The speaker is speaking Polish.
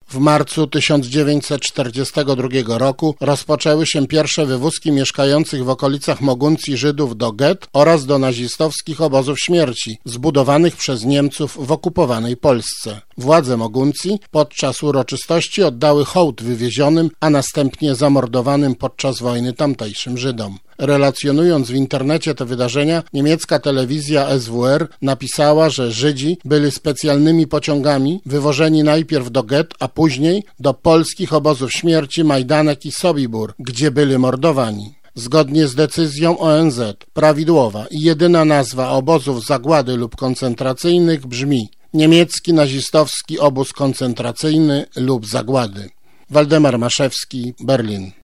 W marcu 1942 roku rozpoczęły się pierwsze wywózki mieszkających w okolicach Moguncji Żydów do gett oraz do nazistowskich obozów śmierci, zbudowanych przez Niemców w okupowanej Polsce. Władze Moguncji podczas uroczystości oddały hołd wywiezionym, a następnie zamordowanym podczas wojny tamtejszym Żydom. Relacjonując w internecie te wydarzenia, niemiecka telewizja SWR napisała, że Żydzi byli specjalnymi pociągami wywożeni najpierw do gett, a później do polskich obozów śmierci Majdanek i Sobibór, gdzie byli mordowani. Zgodnie z decyzją ONZ, prawidłowa i jedyna nazwa obozów zagłady lub koncentracyjnych brzmi: niemiecki nazistowski obóz koncentracyjny lub zagłady. Waldemar Maszewski, Berlin.